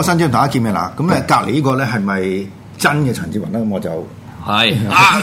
個新張大家見面啦。咁咧隔離呢個咧係咪真嘅陳志雲咧？咁我就係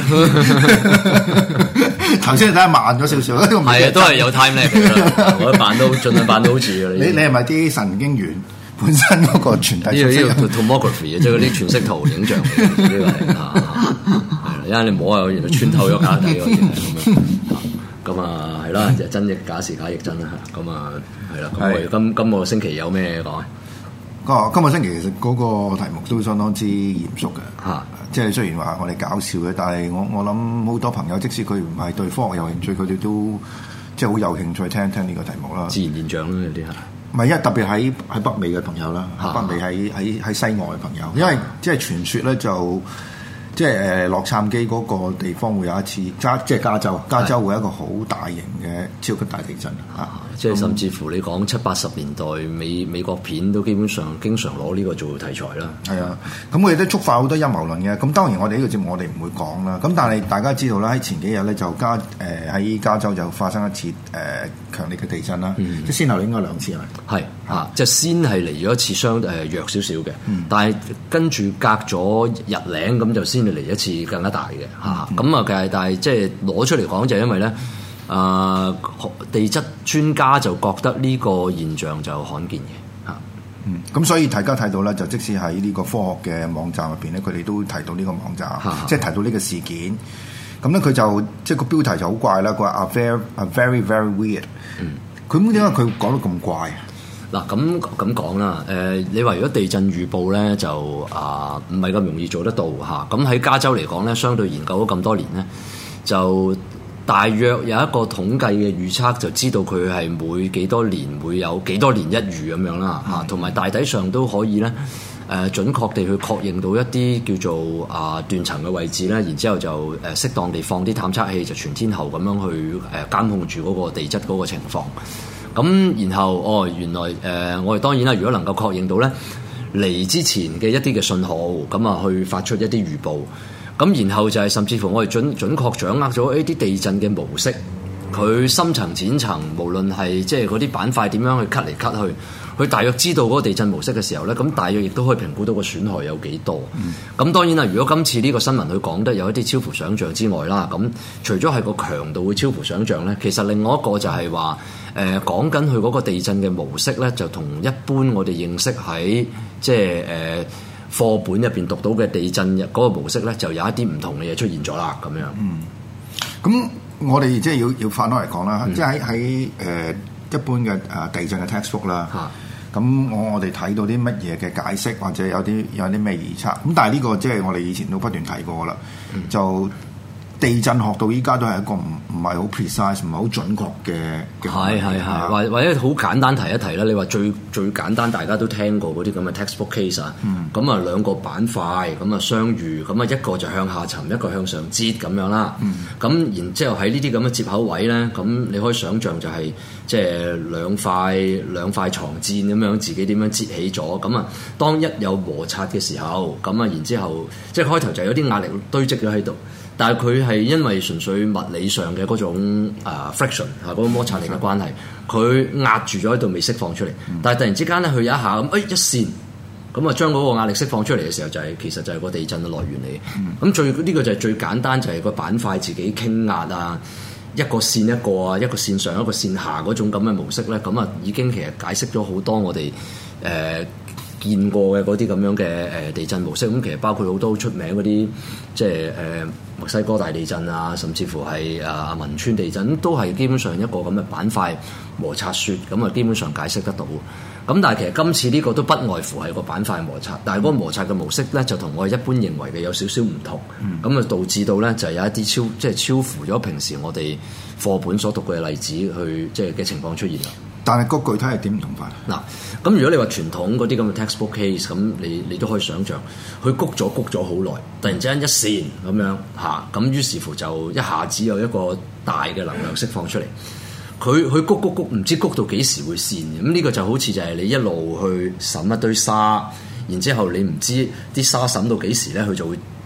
頭先睇下慢咗少少， 係啊，都係有 time lag 嘅。我盡量扮到好似嘅。 你係咪啲神經元本身嗰個傳遞？ 呢個 tomography 即係嗰啲全息圖影像嚟嘅，呢個係係因為你摸下原來穿透咗假底嗰啲咁樣。咁啊係啦，就真亦假時，假亦真啦。咁啊係啦。咁我哋今個星期有咩講啊？ 今個星期其實嗰個題目都相當之嚴肅嘅嚇。 即係雖然話我哋搞笑嘅，但係我諗好多朋友，即使佢唔係對科學有興趣，佢哋都即係好有興趣聽呢個題目啦。 自然現象啦，有啲係。 唔係，因為特別喺北美嘅朋友啦，北美喺西外嘅朋友，因為即係傳說咧就即係洛杉磯嗰個地方會有一次即係加州會有一個好大型嘅超級大地震嚇。 即係甚至乎你講70-80年代美國片都基本上經常攞呢個做題材啦。係啊，咁我哋都觸發好多陰謀論嘅。咁當然我哋呢個節目我哋唔會講啦。咁但係大家知道啦，喺前幾日咧就喺加州就發生一次強烈嘅地震啦。即係先後應該兩次係咪？係嚇，即係先係嚟咗一次弱少少嘅，但係跟住隔咗日零咁就先嚟一次更加大嘅嚇。咁啊但係即係攞出嚟講就係因為咧。地質專家就覺得呢個現象就罕見嘅嚇， 咁所以大家睇到咧，就即使喺呢個科學嘅網站入邊咧，佢哋都提到呢個網站，即係提到呢個事件。咁咧佢就即係個標題就好怪啦，佢話 a very very weird。佢點解佢講得咁怪啊？ 嗱咁講啦，你話如果地震預報咧就唔係咁容易做得到嚇。咁喺加州嚟講咧，相對研究咗咁多年咧，就大約有一個統計嘅預測，就知道佢係每幾多年會有幾多年一遇咁樣啦嚇，同埋大體上都可以咧準確地去確認到一啲叫做斷層嘅位置咧，然之後就適當地放啲探測器就全天候咁樣去監控住嗰個地質嗰個情況。咁然後原來我哋當然啦，如果能夠確認到咧嚟之前嘅一啲嘅信號，咁啊去發出一啲預報。咁然後就係甚至乎我哋準確掌握咗一啲地震嘅模式，佢深層淺層，無論係即係嗰啲板塊點樣去 cut 嚟 cut 去，佢大約知道嗰個地震模式嘅時候咧，咁大約亦都可以評估到個損害有幾多。咁當然啦，如果今次呢個新聞佢講得有一啲超乎想像之外啦，咁除咗係個強度會超乎想像咧，其實另外一個就係話講緊佢嗰個地震嘅模式咧，就同一般我哋認識喺即係課本入邊讀到嘅地震嗰個模式咧，就有一啲唔同嘅嘢出現咗啦，咁樣。 咁我哋即係要反開嚟講啦，即係喺一般嘅地震嘅 textbook 啦。咁我哋睇到啲乜嘢嘅解釋，或者有啲咩預測。咁但係呢個即係我哋以前都不斷提過啦，就。地震學到依家都係一個唔係好 precise 唔係好準確嘅係，或者好簡單提一提啦。你話最簡單大家都聽過嗰啲咁嘅 textbook case 啊，咁啊兩個板塊咁啊相遇，咁啊一個就向下沉，一個向上摺咁樣啦。咁然之後喺呢啲咁嘅接口位咧，咁你可以想像就係即係兩塊床墊咁樣自己點樣摺起咗。咁啊當一有摩擦嘅時候，咁啊然之後即係開頭就有啲壓力堆積咗喺度。但係佢係因為純粹物理上嘅嗰種friction 嗰個摩擦力嘅關係，佢壓住咗喺度未釋放出嚟。但係突然之間咧，佢有一下咁，一線咁啊，將嗰個壓力釋放出嚟嘅時候，其實就係個地震嘅來源嚟。咁呢個就係最簡單，就係個板塊自己傾壓啊，一個線一個啊，一個線上一個線下嗰種咁嘅模式咧，咁啊已經其實解釋咗好多我哋見過嘅嗰啲咁樣嘅地震模式。咁其實包括好多出名嗰啲即係墨西哥大地震啊，甚至乎係汶川地震，都係基本上一個咁嘅板塊摩擦雪，咁啊基本上解釋得到。咁但係其實今次呢個都不外乎係個板塊摩擦，但係嗰個摩擦嘅模式咧就同我哋一般認為嘅有少少唔同，咁啊導致到咧就係有一啲超乎咗平時我哋課本所讀嘅例子去即係嘅情況出現啦。 但係個具體係點唔同法？ 嗱，咁如果你話傳統嗰啲咁嘅 textbook case，咁你都可以想像，佢谷咗好耐，突然之間一線咁樣嚇，咁於是乎就一下子有一個大嘅能量釋放出嚟。佢谷唔知谷到幾時會線嘅，咁呢個就好似就係你一路去揼一堆沙，然之後你唔知啲沙揼到幾時咧，佢就會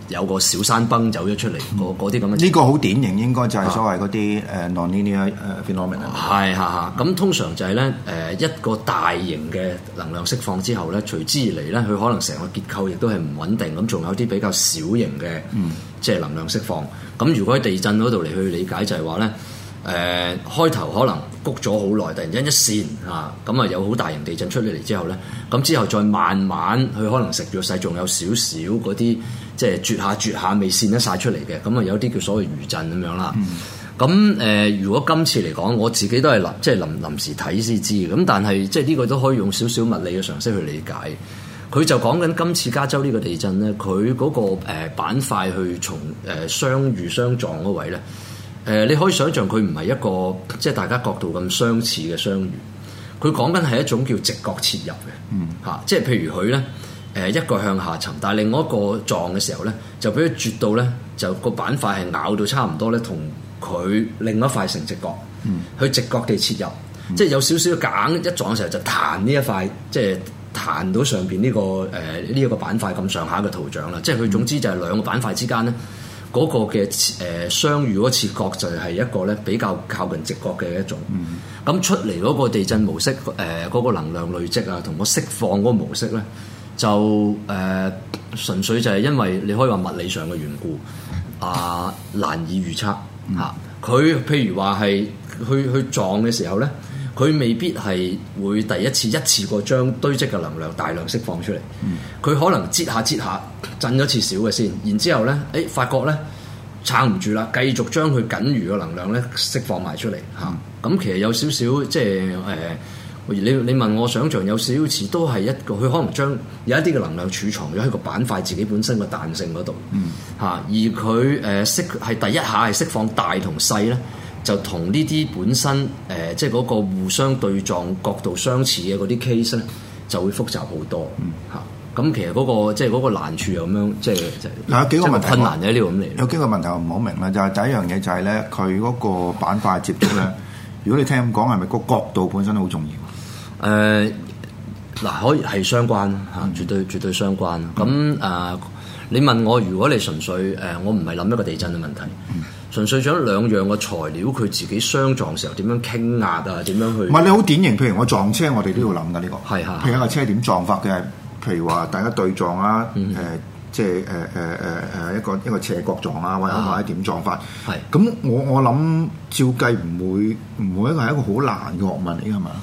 有個小山崩走咗出嚟，嗰啲咁嘅。 呢個好典型，應該就係所謂嗰啲non-linear phenomena。 係咁通常就係咧一個大型嘅能量釋放之後咧，隨之而嚟咧，佢可能成個結構亦都係唔穩定，咁仲有啲比較小型嘅即係能量釋放。咁如果喺地震嗰度嚟去理解就係話咧。開頭可能谷咗好耐，突然間一線咁啊有好大型地震出嚟之後咧，咁之後再慢慢佢可能食咗細，仲有少少嗰啲即係絕下未線得晒出嚟嘅，咁啊有啲叫所謂餘震咁樣啦。咁如果今次嚟講，我自己都係臨時睇先知嘅，咁但係即係呢個都可以用少少物理嘅常識去理解。佢就講緊今次加州呢個地震咧，佢嗰個板塊去從相遇相撞嗰位咧。你可以想象佢唔係一個即係大家角度咁相似嘅相遇，佢講緊係一種叫直角切入嘅，即係譬如佢咧一個向下沉，但係另外一個撞嘅時候咧，就俾佢絕到咧，就個板塊係咬到差唔多咧，同佢另一塊成直角，去直角地切入，即係有少少硬一撞嘅時候就彈呢一塊，即係彈到上邊呢個呢一個板塊咁上下嘅圖像啦，即係佢總之就係兩個板塊之間咧。嗰個嘅相遇嗰切角就係一個咧比較靠近直角嘅一種，咁出嚟嗰個地震模式嗰個能量累積啊，同個釋放嗰個模式咧，就純粹就係因為你可以話物理上嘅緣故難以預測嚇。佢譬如話係去撞嘅時候咧，佢未必係會第一次過將堆積嘅能量大量釋放出嚟，佢可能擠下震咗次少嘅先，然之後咧，發覺咧撐唔住啦，繼續將佢僅餘嘅能量咧釋放埋出嚟嚇。咁其實有少少即係你問我想像有少少似都係一個，佢可能將有一啲嘅能量儲藏咗喺個板塊自己本身嘅彈性嗰度嚇，而佢係第一下係釋放大同細咧。就同呢啲本身即係嗰個互相對撞角度相似嘅嗰啲 case 咧，就會複雜好多嚇。咁其實嗰個即係嗰個難處又咁樣，即係有幾個問題困難喺呢度咁嚟。 有幾個問題我唔好明啦，就係第一樣嘢就係咧，佢嗰個板塊接觸咧，如果你聽咁講，係咪個角度本身好重要？ 可以係相關嚇，絕對相關。咁你問我，如果你純粹我唔係諗一個地震嘅問題。純粹將兩樣嘅材料佢自己相撞時候點樣傾壓點樣去？唔係你好典型，譬如我撞車，我哋都要諗㗎呢個。係譬如一架車點撞法嘅，譬如話大家對撞啊，即係一個斜角撞啊，或者點撞法。係。咁我諗照計唔會係一個好難嘅學問嚟㗎嘛。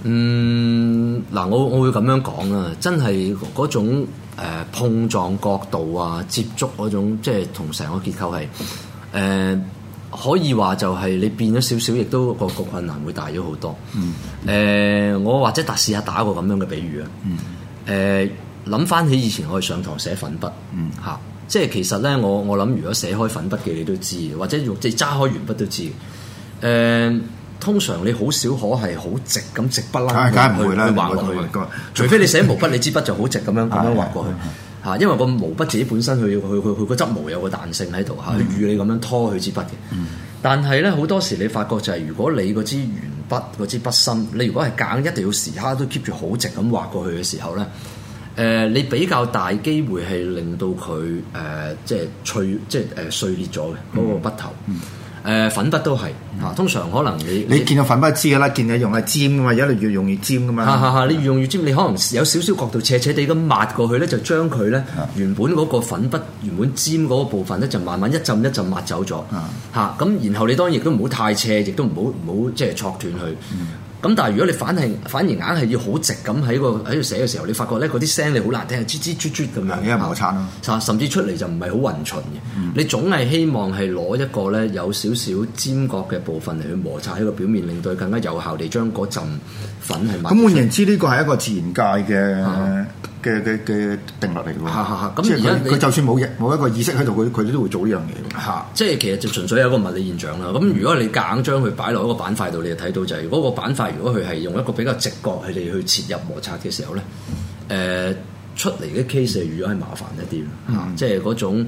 我會咁樣講啊，真係嗰種碰撞角度啊，接觸嗰種即係同成個結構係。可以話就係你變咗少少，亦都個困難會大咗好多。我或者試下打個咁樣嘅比喻啊。諗翻起以前我哋上堂寫粉筆，即係其實咧，我諗如果寫開粉筆嘅你都知，或者用即係揸開鉛筆都知。通常你好少可係好直咁直不拉去畫落去，除非你寫毛筆，你支筆就好直咁樣畫過去。因為個毛筆自己本身佢個執毛有個彈性喺度佢預你咁樣拖佢支筆嘅。但係咧好多時你發覺就係如果你嗰支鉛筆嗰支筆芯，你如果係硬一定要時刻都 keep 住好直咁畫過去嘅時候咧，你比較大機會係令到佢即係碎裂咗嘅嗰個筆頭。粉筆都係通常可能你見到粉筆知㗎啦，見你用係尖㗎嘛，而家你越用越尖㗎嘛。 你越用越尖，你可能有少少角度斜斜地咁抹過去咧，就將佢咧原本嗰個粉筆原本尖嗰個部分咧，就慢慢一浸一浸抹走咗。咁然後你當然亦都唔好太斜，亦都唔好即係挫斷佢。咁但係如果你反而硬係要好直咁喺度寫嘅時候，你發覺咧嗰啲聲你好難聽，吱吱啜啜咁樣， 因為摩擦咯， 甚至出嚟就唔係好勻循嘅。你總係希望係攞一個咧有少少尖角嘅部分嚟去摩擦喺個表面，令到佢更加有效地將嗰陣粉係抹。咁換言之，呢個係一個自然界嘅定律嚟㗎。咁而家佢就算冇一個意識喺度，佢都會做呢樣嘢。即係其實就純粹係一個物理現象啦。咁如果你夾硬將佢擺落一個板塊度，你就睇到就係嗰個板塊，如果佢係用一個比較直角佢哋去切入摩擦嘅時候咧，出嚟嘅 case 如果係麻煩一啲即係嗰種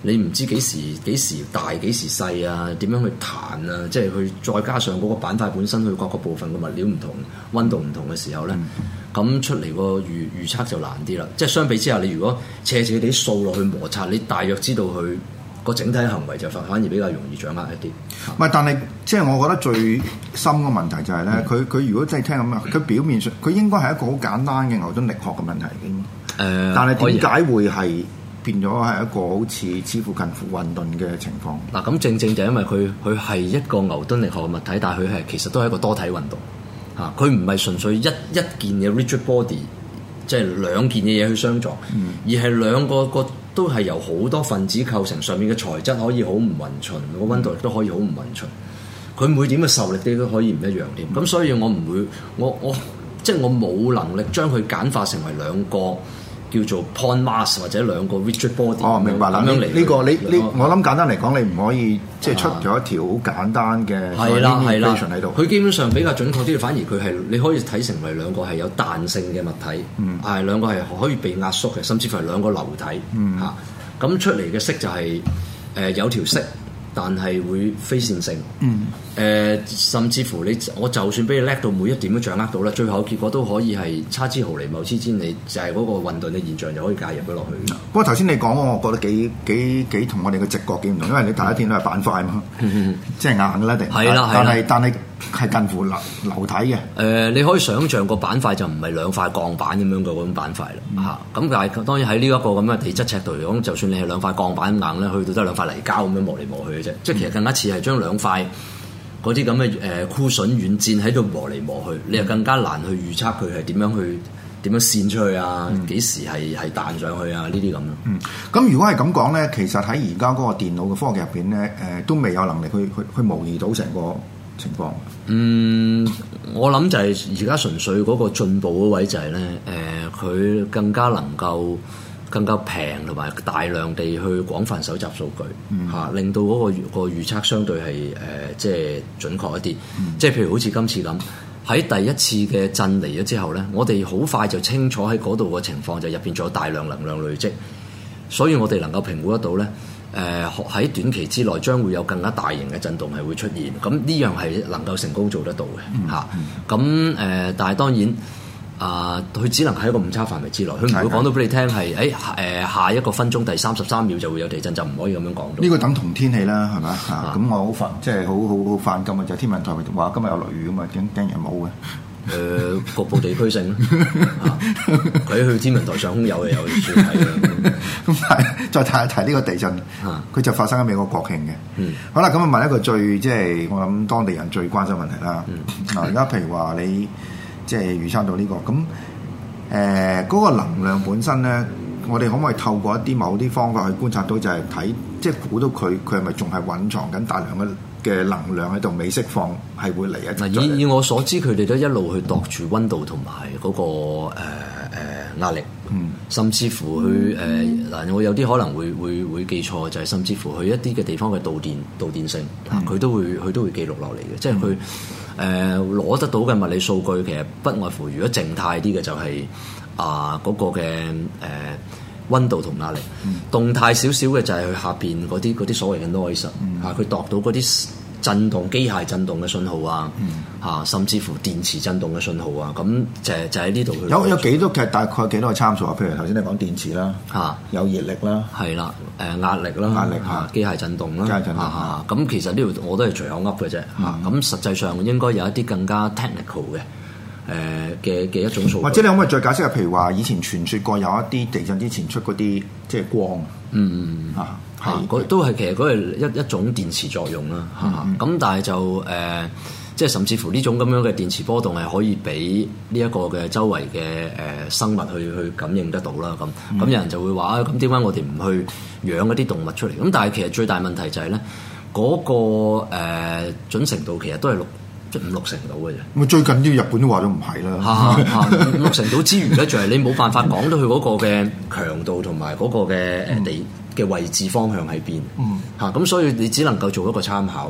你唔知幾時大幾時細啊，點樣去彈啊，即係佢再加上嗰個板塊本身佢各個部分嘅物料唔同、溫度唔同嘅時候咧，咁出嚟個預測就難啲啦。即係相比之下，你如果斜斜地數落去摩擦，你大約知道佢個整體行為就反而比較容易掌握一啲。 唔係，但係即係我覺得最深嘅問題就係咧，佢如果真係聽咁啊，佢表面上佢應該係一個好簡單嘅牛頓力學嘅問題已經。但係點解會係變咗係一個好似似乎近乎混沌嘅情況？ 嗱，咁正正就因為佢係一個牛頓力學嘅物體，但係佢係其實都係一個多體運動嚇，佢唔係純粹一件嘅 rigid body， 即係兩件嘅嘢去相撞，而係兩個都係由好多分子構成，上面嘅材質可以好唔勻循，個溫度亦都可以好唔勻循，佢每點嘅受力都可以唔一樣添。咁所以我唔會，我即係我冇能力將佢簡化成為兩個叫做 point mass 或者兩個 rigid body。哦，明白啦。咁樣嚟呢個我諗簡單嚟講，你唔可以即係出咗一條好簡單嘅 equation 喺度。 佢基本上比較準確啲，反而佢係你可以睇成為兩個係有彈性嘅物體，係兩個係可以被壓縮嘅，甚至乎係兩個流體嚇。咁出嚟嘅色就係有條色，但係會非線性。甚至乎我就算俾你叻到每一點都掌握到啦，最後結果都可以係差之毫釐謬之千里，就係嗰個混沌嘅現象就可以介入咗落去。 不過頭先你講我覺得幾同我哋嘅直覺幾唔同，因為你第一天都係板塊嘛，即係硬嘅啦，定係啦，但係係近乎流體嘅。 你可以想像個板塊就唔係兩塊鋼板咁樣嘅嗰種板塊啦嚇。咁但係當然喺呢一個咁嘅地質尺度嚟講，就算你係兩塊鋼板硬咧，去到都係兩塊泥膠咁樣磨嚟磨去嘅啫。即係其實更加似係將兩塊嗰啲咁嘅箍筍軟墊喺度磨嚟磨去，你又更加難去預測佢係點樣線出去啊？幾時係彈上去啊？呢啲咁咯。 咁如果係咁講咧，其實喺而家嗰個電腦嘅科技入邊咧，都未有能力去模擬到成個情況。 我諗就係而家純粹嗰個進步嗰位就係咧，佢更加能夠更加平同埋大量地去廣泛搜集數據嚇，令到嗰個預測相對係即係準確一啲。即係譬如好似今次咁，喺第一次嘅震嚟咗之後咧，我哋好快就清楚喺嗰度嘅情況就入邊仲有大量能量累積，所以我哋能夠評估得到咧。喺短期之內將會有更加大型嘅震動係會出現，咁呢樣係能夠成功做得到嘅嚇。咁但係當然佢只能喺一個誤差範圍之內，佢唔會講到俾你聽係下一個分鐘第33秒就會有地震，就唔可以咁樣講到。 呢個等同天氣啦，係咪啊？咁我好煩，即係好犯禁嘅就係天文台話今日有落雨㗎嘛，驚人冇嘅。 局部地區性佢去天文台上空有嘅有算係啦。咁但係再提一提呢個地震，佢就發生喺美國國慶嘅。好啦，咁啊問一個最即係我諗當地人最關心問題啦。而家譬如話你即係預測到呢個咁嗰個能量本身咧，我哋可唔可以透過一啲某啲方法去觀察到，就係睇即係估到佢係咪仲係隱藏緊大量嘅能量喺度未釋放，係會嚟一陣。 以我所知，佢哋都一路去度住溫度同埋嗰個壓力，甚至乎去我有啲可能會記錯，就係甚至乎去一啲嘅地方嘅導電性，佢都會記錄落嚟嘅。即係佢攞得到嘅物理數據，其實不外乎如果靜態啲嘅就係嗰個嘅溫度同壓力，動態少少嘅就係佢下邊嗰啲所謂嘅 noise 佢度到嗰啲震動、機械震動嘅信號甚至乎電磁震動嘅信號咁就喺呢度。 有幾多嘅大概幾多個參數啊？譬如頭先你講電磁啦，有熱力啦， 係啦，壓力啦，機械震動啦，咁其實呢度我都係隨口噏嘅啫。咁實際上應該有一啲更加 technical 嘅一種數據。或者你可唔可以再解釋下？譬如話以前傳說過有一啲地震之前出嗰啲即係光， 都係其實嗰係一種電磁作用啦。咁但係就即係甚至乎呢種咁樣嘅電磁波動係可以俾呢一個嘅周圍嘅生物去感應得到啦。咁有人就會話咁點解我哋唔去養一啲動物出嚟？咁但係其實最大問題就係咧嗰個準程度其實都係5-6成度嘅啫。 咁最近啲日本都話咗唔係啦。 5-6成度之餘咧，就係你冇辦法講到佢嗰個嘅強度同埋嗰個嘅地嘅位置方向喺邊。咁所以你只能夠做一個參考。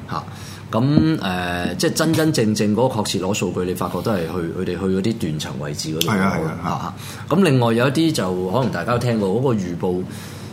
即係真正嗰個確切攞數據，你發覺都係佢哋去嗰啲斷層位置嗰度。咁另外有一啲就可能大家都聽過嗰個預報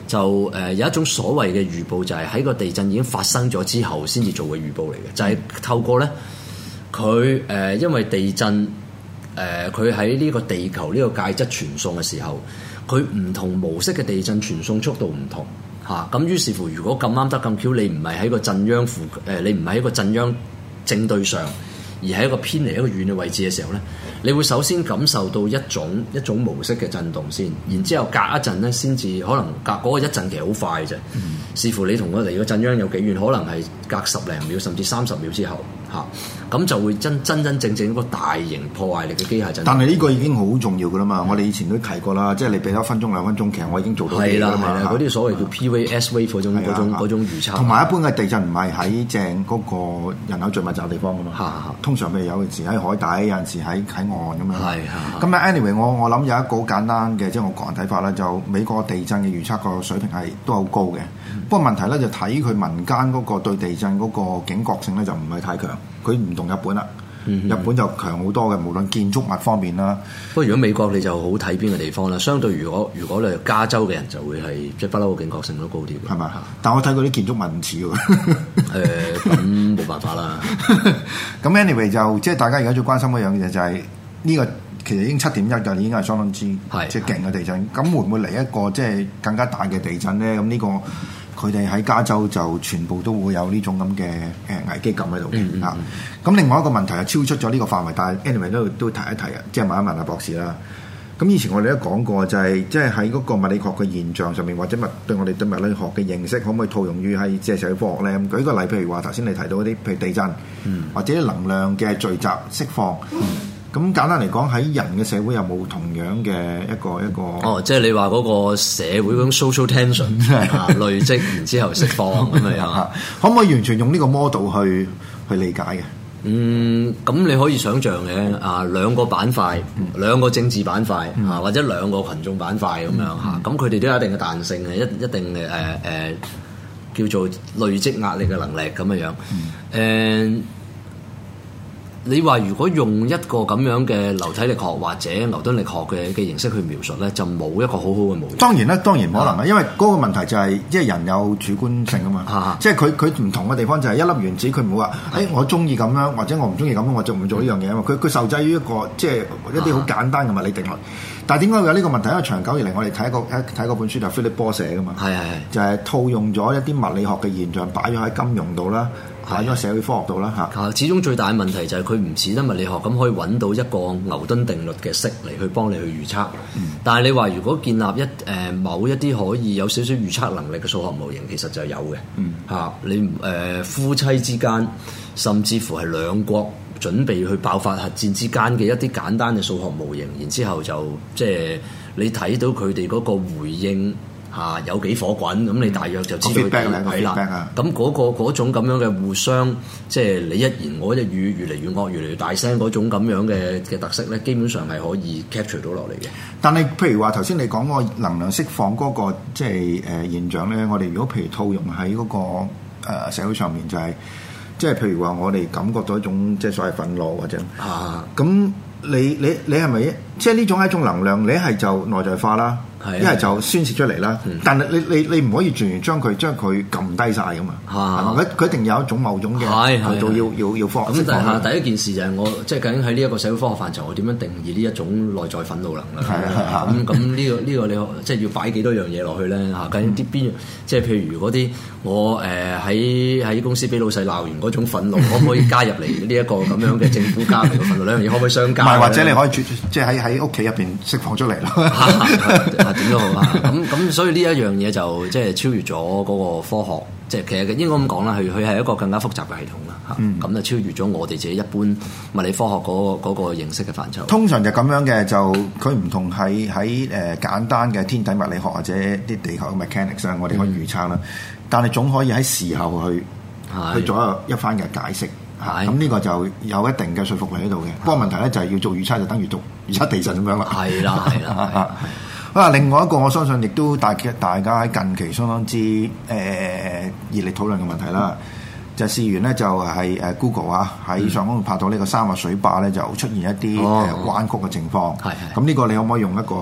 就有一種所謂嘅預報，就係喺個地震已經發生咗之後先至做嘅預報嚟嘅，就係透過咧佢因為地震佢喺呢個地球呢個介質傳送嘅時候，佢唔同模式嘅地震傳送速度唔同嚇，咁於是乎如果咁啱得咁巧，你唔係喺個震央你唔係喺個震央正對上，而係一個偏離一個遠嘅位置嘅時候咧，你會首先感受到一種模式嘅震動先，然之後隔一陣咧先至可能隔嗰個一陣其實好快啫，視乎你同我哋個震央有幾遠，可能係隔10零秒甚至30秒之後嚇，咁就會真正一個大型破壞力嘅機械震動。 但係呢個已經好重要噶啦嘛，我哋以前都提過啦，即係你俾1分鐘2分鐘，其實我已經做到嘢啦嘛。 嗰啲所謂叫 PVS wave 嗰種預測。同埋一般嘅地震唔係喺正嗰個人口聚密集地方噶嘛，通常譬如有陣時喺海底，有陣時喺岸咁樣。咁啊 anyway， 我諗有一個好簡單嘅，即係我個人睇法啦，就美國地震嘅預測個水平係都好高嘅。不過問題咧就睇佢民間嗰個對地震嗰個警覺性咧就唔係太強，佢唔同日本啦。日本就強好多嘅，無論建築物方面啦。 不過如果美國你就好睇邊個地方啦。相對如果你係加州嘅人就會係即係不嬲嘅警覺性都高啲嘅，係咪？ 但我睇過啲建築物唔似喎。 咁冇辦法啦。 咁 anyway 就即係大家而家最關心嗰樣嘢就係呢個其實已經7.1㗎，已經係相當之即係勁嘅地震。咁會唔會嚟一個即係更加大嘅地震咧？咁呢個佢哋喺加州就全部都會有呢種咁嘅危機感喺度嘅嚇。咁另外一個問題係超出咗呢個範圍，但係 anyway 都提一提啊，即係問一問阿博士啦。咁以前我哋都講過，就係即係喺嗰個物理學嘅現象上面，或者對我哋對物理學嘅認識，可唔可以套用於係即係社會科學咧？咁舉個例，譬如話頭先你提到嗰啲，譬如地震，或者能量嘅聚集釋放。咁簡單嚟講，喺人嘅社會有冇同樣嘅一個？ 哦，即係你話嗰個社會嗰種 social tension 累積，然之後釋放咁樣， 可唔可以完全用呢個 model 去理解嘅？ 咁你可以想像嘅兩個板塊，兩個政治板塊或者兩個群眾板塊咁樣嚇，咁佢哋都有一定嘅彈性嘅，一定嘅叫做累積壓力嘅能力咁樣。你話如果用一個咁樣嘅流體力學或者牛頓力學嘅形式去描述咧，就冇一個好好嘅模型。當然唔可能啦，因為嗰個問題就係即係人有主觀性啊嘛。即係佢唔同嘅地方就係一粒原子，佢唔會話我中意咁樣，或者我唔中意咁樣，我就唔做呢樣嘢啊嘛。佢受制於一個即係一啲好簡單嘅物理定律。但係點解會有呢個問題？因為長久以嚟我哋睇嗰本書就係 Philip Bohr 寫噶嘛，就係套用咗一啲物理學嘅現象擺咗喺金融度啦。擺咗社會科學度啦嚇，始終最大嘅問題就係佢唔似得物理學咁可以揾到一個牛頓定律嘅式嚟去幫你去預測。但係你話如果建立某一啲可以有少少預測能力嘅數學模型，其實就有嘅。你夫妻之間，甚至乎係兩國準備去爆發核戰之間嘅一啲簡單嘅數學模型，然之後就即係你睇到佢哋嗰個回應。有幾火滾咁，你大約就知道係啦。咁嗰種咁樣嘅互相，即係你一言我一語，越嚟越惡，越嚟越大聲嗰種咁樣嘅特色咧，基本上係可以 capture 到落嚟嘅。但係譬如話頭先你講個能量釋放嗰個即係現象咧，我哋如果譬如套用喺嗰個社會上面，就係即係譬如話我哋感覺到一種即係所謂憤怒或者咁，你係咪即係呢種係一種能量？你係就內在化啦。一係就宣泄出嚟啦，但係你唔可以完全將佢撳低晒噶嘛，係嘛？佢一定有一種某種嘅渠道要放。咁但係第一件事就係我即係究竟喺呢一個社會科學範疇，我點樣定義呢一種內在憤怒能啦？咁呢個你即係要擺幾多樣嘢落去咧？究竟啲邊即係譬如嗰啲我喺公司俾老細鬧完嗰種憤怒，可唔可以加入嚟呢一個咁樣嘅政府加嚟嘅憤怒？兩樣嘢可唔可以相加？唔係，或者你可以即係喺屋企入邊釋放出嚟咯。點都好啦，咁所以呢一樣嘢就即係超越咗嗰個科學，即係其實應該咁講啦，佢係一個更加複雜嘅系統啦嚇，咁就超越咗我哋自己一般物理科學嗰個認識嘅範疇。通常就咁樣嘅，就佢唔同喺簡單嘅天體物理學或者啲地球嘅 mechanics 我哋可以預測啦，但係總可以喺事後去做一番嘅解釋。咁呢個就有一定嘅說服力喺度嘅。不過問題咧就係要做預測就等於做預測地震咁樣啦。係啦。另外一個我相信亦都大家喺近期相當之熱烈討論嘅問題啦，就試完咧就係Google 喺上空拍到呢個沙漠水壩咧就出現一啲彎曲嘅情況。咁呢個你可唔可以用一個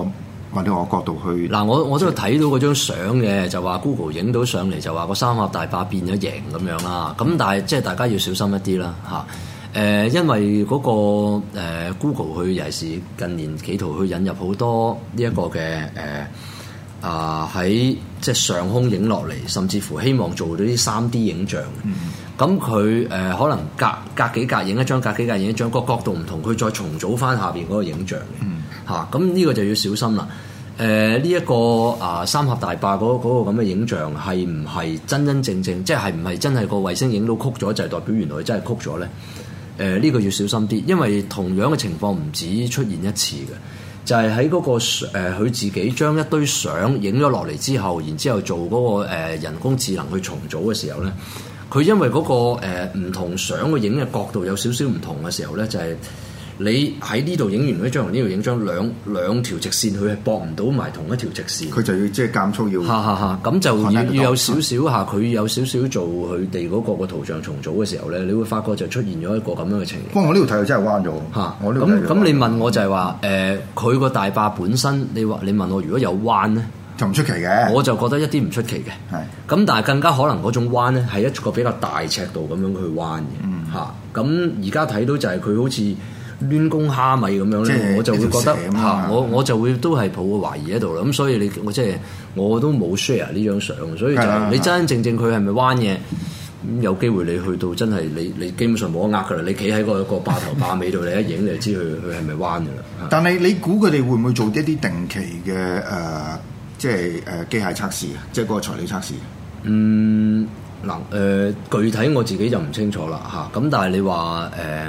或者我角度去嗱，我都睇到嗰張相嘅，就話 Google 影到上嚟就話個三峽大壩變咗形咁樣啦。咁但係即係大家要小心一啲啦嚇。因為嗰個Google 佢尤其是近年企圖去引入好多呢一個嘅喺即係上空影落嚟，甚至乎希望做到啲 3D 影像。咁佢可能隔幾格影一張，隔幾格影一張，個角度唔同，佢再重組翻下邊嗰個影像嘅嚇。咁呢個就要小心啦。呢一個三峽大壩嗰個咁嘅影像係唔係真真正正，即係唔係真係個衛星影到曲咗，就係代表原來真係曲咗咧？呢個要小心啲，因為同樣嘅情況唔止出現一次嘅，就係喺嗰個佢自己將一堆相影咗落嚟之後，然之後做嗰個人工智能去重組嘅時候咧，佢因為嗰個唔同相嘅影嘅角度有少少唔同嘅時候咧，就係你喺呢度影完呢張同呢度影張兩條直線，佢係駁唔到埋同一條直線， 佢就要即係間粗要咁就要有少少佢有少少做佢哋嗰個圖像重組嘅時候咧，你會發覺就出現咗一個咁樣嘅情況。 不過我呢度睇到真係彎咗我呢度咁你問我就係話佢個大壩本身，你問我如果有彎咧， 就唔出奇嘅， 我就覺得一啲唔出奇嘅。咁但係更加可能嗰種彎咧係一個比較大尺度咁樣去彎嘅。咁而家睇到就係佢好似攣公蝦米咁樣咧，我就會覺得我就會都係抱個懷疑喺度啦。咁所以我都冇 share 呢張相，所以就你真真正正佢係咪彎嘅？咁有機會你去到真係你基本上冇得呃㗎啦。你企喺個壩頭壩尾度，你一影你就知佢係咪彎㗎啦。但係你估佢哋會唔會做一啲定期嘅即係機械測試啊？即係嗰個材料測試？ 具體我自己就唔清楚啦嚇。咁但係你話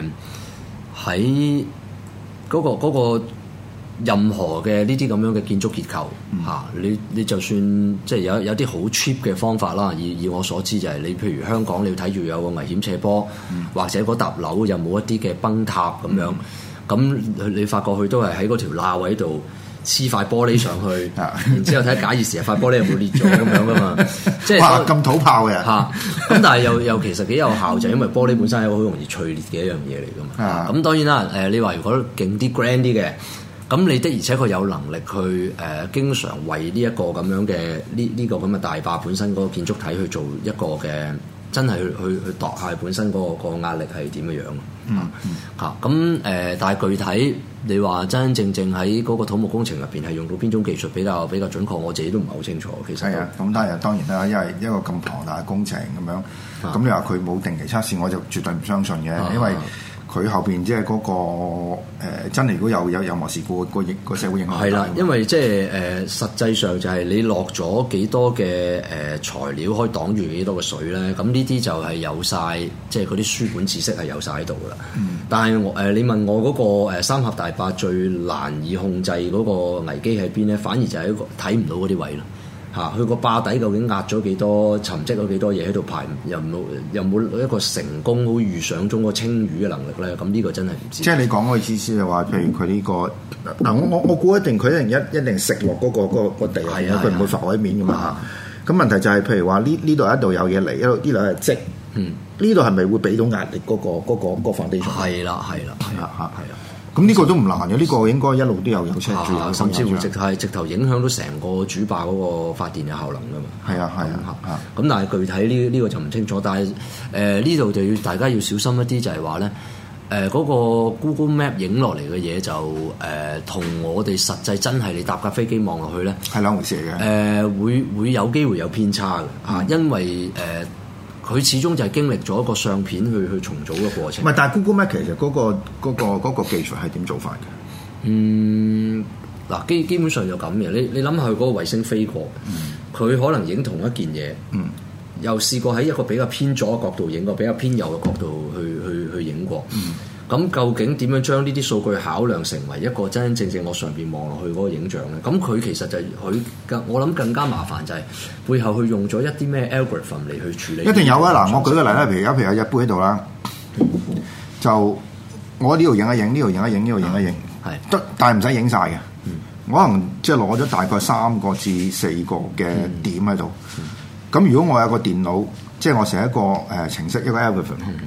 喺嗰個任何嘅呢啲咁樣嘅建築結構嚇，你就算即係有啲好 cheap 嘅方法啦。以我所知就係你譬如香港，你要睇住有個危險斜坡，或者嗰搭樓有冇一啲嘅崩塌咁樣，咁你發覺佢都係喺嗰條罅位度黐塊玻璃上去，然之後睇假以時日塊玻璃有冇裂咗咁樣噶嘛？即係哇咁土炮嘅嚇，咁但係又其實幾有效，就因為玻璃本身係一個好容易脆裂嘅一樣嘢嚟噶嘛。咁當然啦，你話如果勁啲 grand 啲嘅，咁你的而且確有能力去經常為呢一個咁樣嘅呢個咁嘅大壩本身嗰個建築體去做一個嘅真係去度下本身嗰個壓力係點樣樣咁但係具體你話真真正正喺嗰個土木工程入邊係用到邊種技術比較準確，我自己都唔係好清楚。其實係啊， 咁當然啦，因為一個咁龐大嘅工程咁樣，咁你話佢冇定期測試，我就絕對唔相信嘅，因為佢後邊即係嗰個真係如果有任何事故，個社會影響係啦， 因為即係實際上就係你落咗幾多嘅材料可以擋住幾多嘅水咧，咁呢啲就係有晒，即係嗰啲書本知識係有晒喺度噶啦。但係你問我嗰個三峽大壩最難以控制嗰個危機喺邊咧？反而就係一個睇唔到嗰啲位咯。佢個壩底究竟壓咗幾多，沉積咗幾多嘢喺度排，有冇一個成功好預想中個清淤嘅能力咧？咁呢個真係唔知。 即係你講嗰個意思就話，譬如佢呢個我估一定佢一定食落嗰個地係啊，佢唔會浮海面噶嘛。咁問題就係譬如話呢度一度有嘢嚟，呢度係積，呢度係咪會俾到壓力嗰個 foundation？ 係啦。 咁呢個都唔難嘅，呢個應該一路都有 check 住， 甚至乎直頭影響到成個主壩嗰個發電嘅效能噶嘛。 係啊。 咁但係具體呢個就唔清楚。但係呢度就要大家要小心一啲，就係話咧嗰個 Google Map 影落嚟嘅嘢就同我哋實際真係你搭架飛機望落去咧係兩回事嚟嘅。 會有機會有偏差嘅因為佢始終就係經歷咗一個相片去重組嘅過程。 唔係，但係 Google Map 其實嗰個技術係點做法嘅？ 基本上就咁嘅。你諗下佢嗰個衛星飛過，佢可能影同一件嘢，又試過喺一個比較偏左嘅角度影過，比較偏右嘅角度去影過。咁究竟點樣將呢啲數據考量成為一個真真正正我上邊望落去嗰個影像咧？咁佢其實就我諗更加麻煩就係背後去用咗一啲咩 algorithm 嚟去處理。 一定有啊！嗱，我舉個例啦，譬如有隻杯喺度啦，就我呢度影一影，呢度影一影，呢度影一影，係，但係唔使影晒嘅。我可能即係攞咗大概3個至4個嘅點喺度。咁如果我有個電腦，即係我寫一個程式一個 algorithm。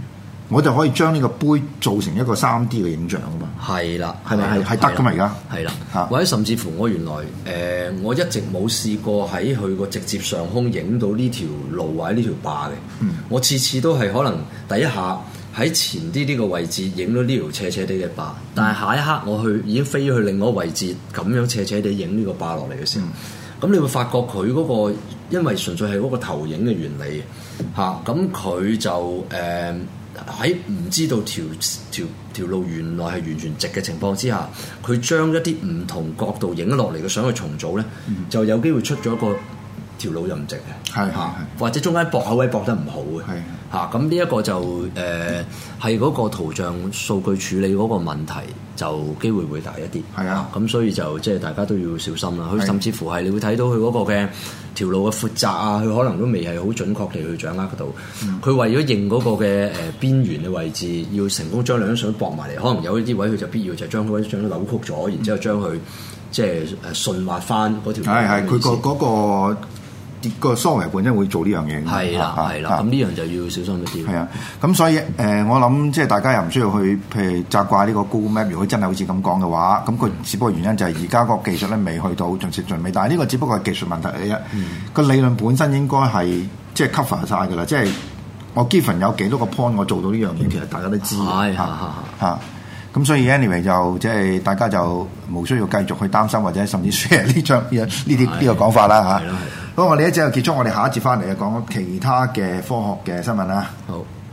我就可以將呢個杯做成一個 3D 嘅影像啊嘛。 係啦， 係咪係得噶嘛？而家係啦，或者甚至乎我原來我一直冇試過喺佢個直接上空影到呢條路或者呢條壩嘅。我次次都係可能第一下喺前啲呢個位置影到呢條斜斜地嘅壩，但係下一刻我已經飛去另外一個位置，咁樣斜斜地影呢個壩落嚟嘅時候，咁你會發覺佢嗰個因為純粹係嗰個投影嘅原理嚇，咁佢就喺唔知道條路原來係完全直嘅情況之下，佢將一啲唔同角度影落嚟嘅相去重組咧，就有機會出咗一個條路又唔直嘅， 係或者中間駁口位駁得唔好嘅，嚇咁呢一個就係嗰個圖像數據處理嗰個問題就機會會大一啲， 係啊， 咁所以就即係大家都要小心啦。佢甚至乎係你會睇到佢嗰個嘅條路嘅闊窄啊，佢可能都未係好準確地去掌握嗰度。佢為咗認嗰個嘅邊緣嘅位置，要成功將兩張相駁埋嚟，可能有啲位佢就必要就將嗰張扭曲咗，然之後將佢即係順滑翻嗰條。 係佢嗰個 software 本身會做呢樣嘢。 係啦，咁呢樣就要小心一啲。 係啊，咁所以我諗即係大家又唔需要去譬如責怪呢個 Google Map，如果真係好似咁講嘅話，咁佢只不過原因就係而家個技術咧未去到盡善盡美，但係呢個只不過係技術問題嚟嘅。個理論本身應該係即係 cover 晒㗎啦，即係我 given 有幾多個 point 我做到呢樣嘢，其實大家都知嚇。咁所以 anyway 就即係大家就冇需要繼續去擔心或者甚至 share 呢個講法啦嚇。好，我哋一節就結束，我哋下一節翻嚟講其他嘅科學嘅新聞啦。 好。